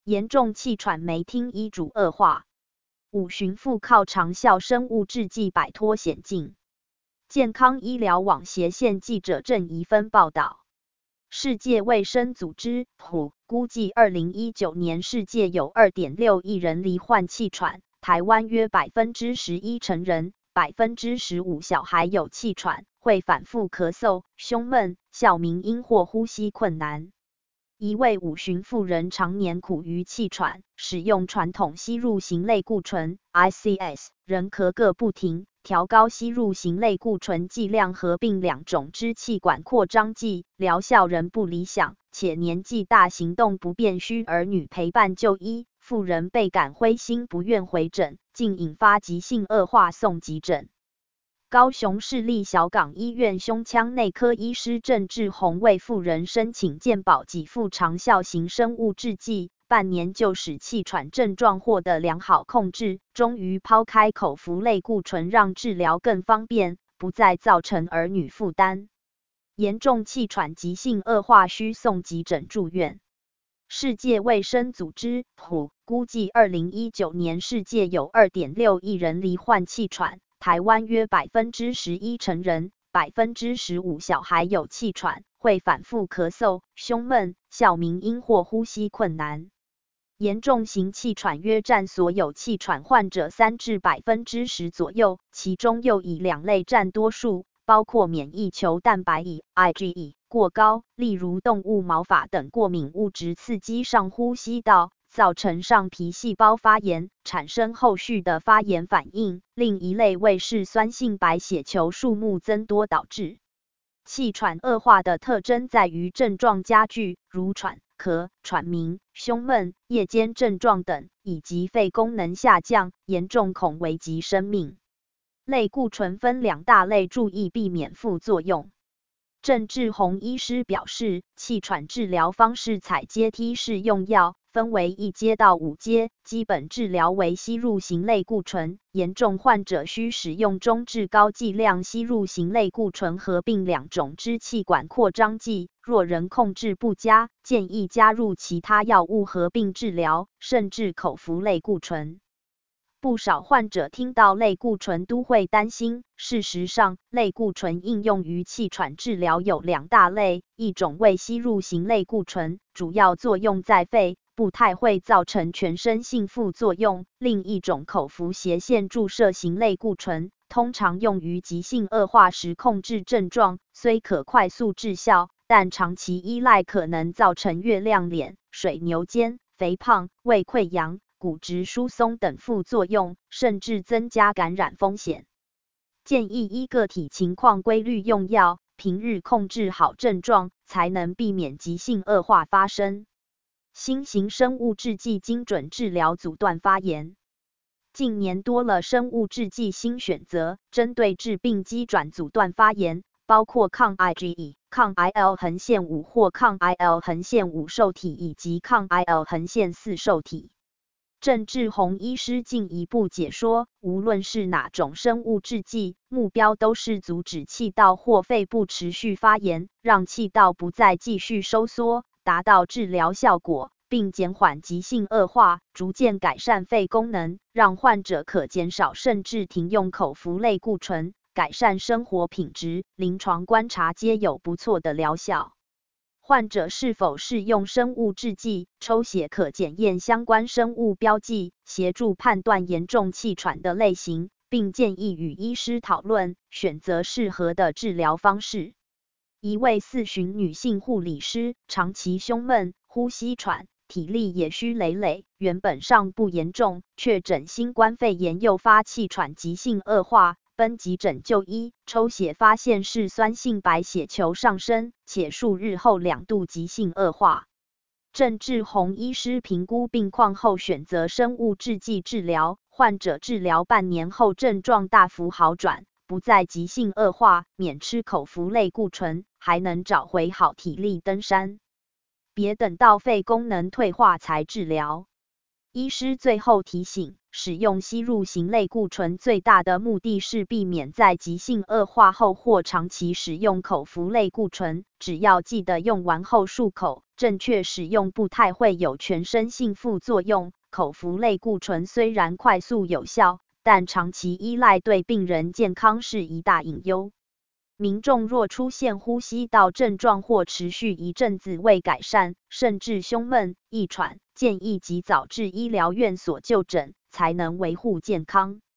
严重气喘没听医嘱恶化。5寻父靠长效生物制剂摆脱险境。健康医疗网斜线记者郑怡芬报道。世界卫生组织 WHO 估计2019年世界有 2.6 亿人罹患气喘，台湾约11%成人、15%小孩有气喘，会反复咳嗽、胸闷、哮鸣音或呼吸困难。一位5旬妇人常年苦于气喘，使用传统吸入型类固醇 ICS， 仍咳个不停，调高吸入型类固醇剂量合并2种支气管扩张剂，疗效仍不理想，且年纪大行动不便，需儿女陪伴就医，妇人倍感灰心不愿回诊，竟引发急性恶化送急诊。高雄市立小港医院胸腔内科医师郑志宏为妇人申请健保给付长效型生物制剂，半年就使气喘症状获得良好控制，终于抛开口服类固醇，让治疗更方便，不再造成儿女负担。严重气喘急性恶化需送急诊住院。世界卫生组织 WHO 估计2019年世界有 2.6 亿人罹患气喘，台湾约11%成人、15%小孩有气喘，会反复咳嗽、胸闷、哮鸣音或呼吸困难。严重型气喘约占所有气喘患者3至10%左右，其中又以2类占多数，包括免疫球蛋白乙 IgE 过高，例如动物毛发等过敏物质刺激上呼吸道，造成上皮细胞发炎，产生后续的发炎反应。另一类为嗜酸性白血球数目增多导致。气喘恶化的特征在于症状加剧，如喘、咳、喘鸣、胸闷、夜间症状等，以及肺功能下降，严重恐危及生命。类固醇分2大类，注意避免副作用。郑志宏医师表示，气喘治疗方式采阶梯式用药，分为1阶到5阶，基本治疗为吸入型类固醇，严重患者需使用中至高剂量吸入型类固醇合并2种支气管扩张剂，若仍控制不佳，建议加入其他药物合并治疗，甚至口服类固醇。不少患者听到类固醇都会担心，事实上，类固醇应用于气喘治疗有2大类，一种为吸入型类固醇，主要作用在肺，不太会造成全身性副作用；另一种口服斜线注射型类固醇，通常用于急性恶化时控制症状，虽可快速治效，但长期依赖可能造成月亮脸、水牛肩、肥胖、胃溃疡、骨质疏松等副作用，甚至增加感染风险。建议依个体情况规律用药，平日控制好症状，才能避免急性恶化发生。新型生物制剂精准治疗阻断发炎。近年多了生物制剂新选择，针对致病机转阻断发炎，包括抗 IgE、抗 IL-5 或抗 IL-5 受体以及抗 IL-4 受体。郑志宏医师进一步解说，无论是哪种生物制剂，目标都是阻止气道或肺部持续发炎，让气道不再继续收缩，达到治疗效果，并减缓急性恶化，逐渐改善肺功能，让患者可减少甚至停用口服类固醇，改善生活品质。临床观察皆有不错的疗效。患者是否适用生物制剂，抽血可检验相关生物标记，协助判断严重气喘的类型，并建议与医师讨论，选择适合的治疗方式。一位4旬女性护理师，长期胸闷、呼吸喘，体力也虚累累，原本尚不严重，确诊新冠肺炎诱发气喘急性恶化，奔急诊就医，抽血发现是酸性白血球上升，且数日后2度急性恶化。郑志宏医师评估病况后选择生物制剂治疗，患者治疗半年后症状大幅好转，不再急性恶化，免吃口服类固醇，还能找回好体力登山。别等到肺功能退化才治疗。 医师最后提醒，使用吸入型类固醇最大的目的是避免在急性恶化后或长期使用口服类固醇，只要记得用完后漱口，正确使用不太会有全身性副作用。口服类固醇虽然快速有效，但长期依赖对病人健康是一大隐忧。民众若出现呼吸道症状或持续一阵子未改善，甚至胸闷、易喘，建议及早至医疗院所就诊，才能维护健康。